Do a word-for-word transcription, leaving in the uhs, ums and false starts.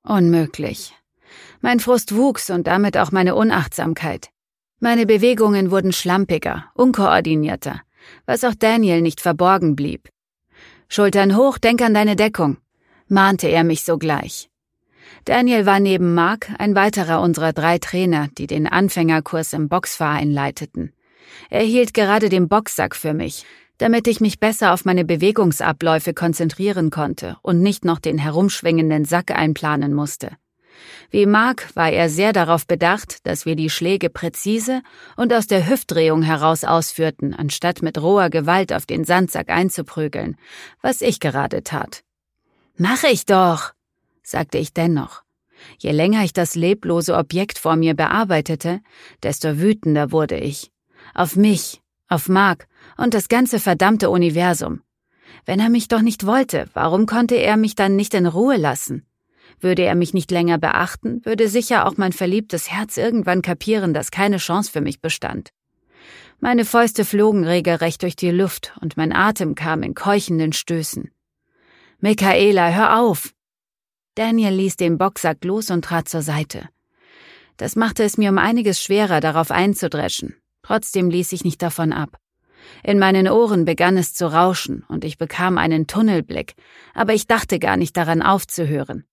Unmöglich. Mein Frust wuchs und damit auch meine Unachtsamkeit. Meine Bewegungen wurden schlampiger, unkoordinierter, was auch Daniel nicht verborgen blieb. »Schultern hoch, denk an deine Deckung«, mahnte er mich sogleich. Daniel war neben Mark ein weiterer unserer drei Trainer, die den Anfängerkurs im Boxverein leiteten. Er hielt gerade den Boxsack für mich, damit ich mich besser auf meine Bewegungsabläufe konzentrieren konnte und nicht noch den herumschwingenden Sack einplanen musste. Wie Mark war er sehr darauf bedacht, dass wir die Schläge präzise und aus der Hüftdrehung heraus ausführten, anstatt mit roher Gewalt auf den Sandsack einzuprügeln, was ich gerade tat. »Mach ich doch«, sagte ich dennoch. Je länger ich das leblose Objekt vor mir bearbeitete, desto wütender wurde ich. Auf mich, auf Mark und das ganze verdammte Universum. Wenn er mich doch nicht wollte, warum konnte er mich dann nicht in Ruhe lassen? Würde er mich nicht länger beachten, würde sicher auch mein verliebtes Herz irgendwann kapieren, dass keine Chance für mich bestand. Meine Fäuste flogen regelrecht durch die Luft und mein Atem kam in keuchenden Stößen. »Michaela, hör auf!« Daniel ließ den Boxsack los und trat zur Seite. Das machte es mir um einiges schwerer, darauf einzudreschen. Trotzdem ließ ich nicht davon ab. In meinen Ohren begann es zu rauschen und ich bekam einen Tunnelblick, aber ich dachte gar nicht daran aufzuhören.